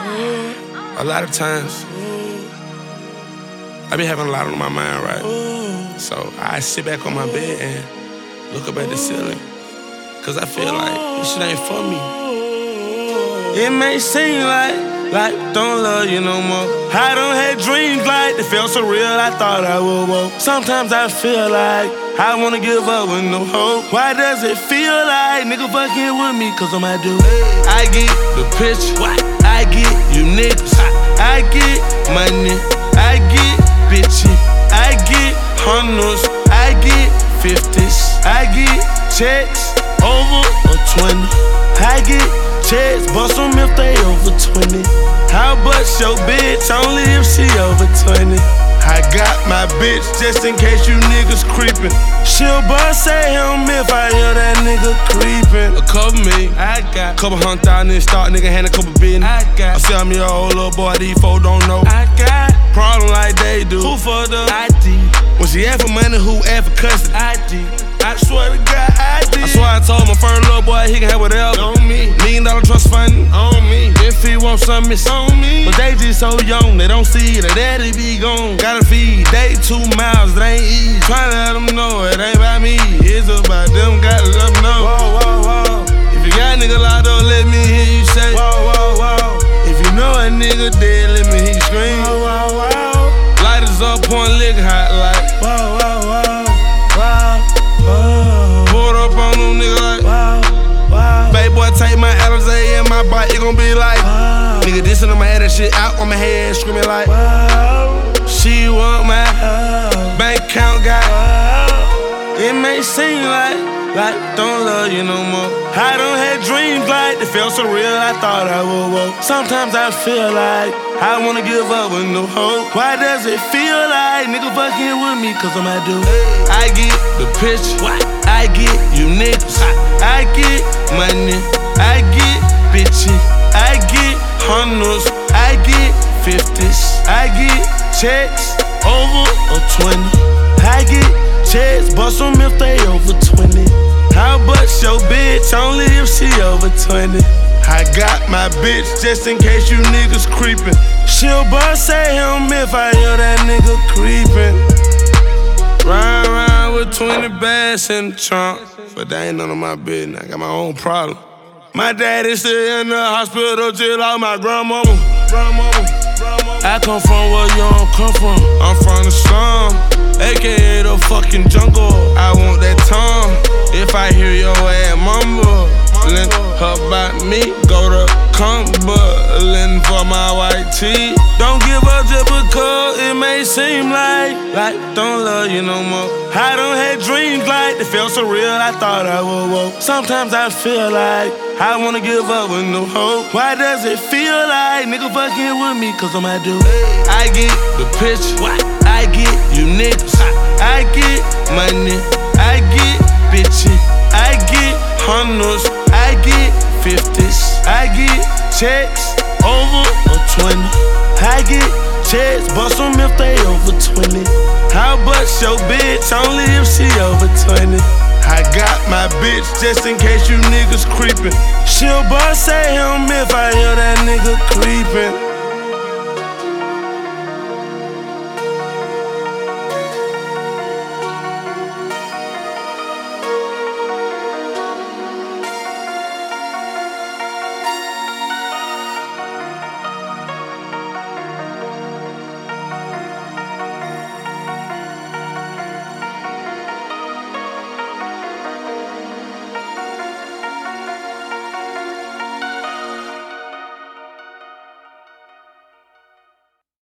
A lot of times, I be having a lot on my mind, right? So I sit back on my bed and look up at the ceiling, cause I feel like this shit ain't for me. It may seem like don't love you no more. I don't have dreams like they felt so real, I thought I would walk. Sometimes I feel like I wanna give up with no hope. Why does it feel like nigga fucking with me? Cause I'm my dude. I get the picture, I get you niggas, I get money, I get bitches, I get hundreds, I get 50s, I get checks over a 20. I get checks, bust them if they over 20. How bust your bitch only if she over 20. I got my bitch just in case you niggas creepin'. She'll bust at him if I hear that nigga creepin'. A couple million, I got. Couple $100,000 in stock, nigga hand a couple billion. I got. I sell me a whole little boy, these folks don't know. I got. Problem like they do. Who for the ID? When she ask for money, who ask for custody? ID. I swear to God, I did. I swear I told my first little boy he can have whatever. On me. $1 million trust fund on me. If he want something, it's on me. But they just so young, they don't see that daddy be gone. Gotta feed, they 2 miles, it ain't easy. Tryna let them know it ain't about me, it's about them, gotta let them know. Whoa, whoa, whoa. If you got a nigga locked up, let me hear you say. Whoa, whoa, whoa. If you know a nigga dead, let me hear you scream. Whoa, whoa, whoa. Lighters up, point liquor hot like. Whoa, whoa, whoa. Pulled up on them nigga like, wow. Baby boy, take my Alizé and my bike, it gon' be like, wow. Nigga dissing on my head and shit out on my head, screaming like, wow. She want my bank account got, wow. It may seem like don't love you no more. I don't have dreams like they felt so real, I thought I would walk. Sometimes I feel like I wanna give up with no hope. Why does it feel like nigga fucking with me? Cause I'm my dude. I get the picture, I get you niggas, I get money, I get bitches, I get hundreds, I get 50s, I get checks over a 20. I get checks, bust them if they over 20. How bust your bitch only if she over 20. I got my bitch just in case you niggas creepin'. She'll bust at him if I hear that nigga creepin'. Ride around with 20 bags in the trunk, but that ain't none of my business. I got my own problem. My daddy still in the hospital just like my grandmama. I come from where you don't come from. I'm from the slum, aka the fucking jungle. I want that tongue. If I hear your ass mumble, lend her about me, go to Cumberland for my white tee. Don't give up just because it may seem like don't love you no more. I don't have dreams like they felt so real, I thought I would walk. Sometimes I feel like I wanna give up with no hope. Why does it feel like nigga fucking with me? Cause I'm my dude. I get the picture, I get you niggas, I get money, I get bitches, I get hundreds, I get 50s, I get checks over a 20. I get checks, bust them if they over 20. How bust your bitch only if she over 20. I got my bitch just in case you niggas creepin'. She'll bust at him if I hear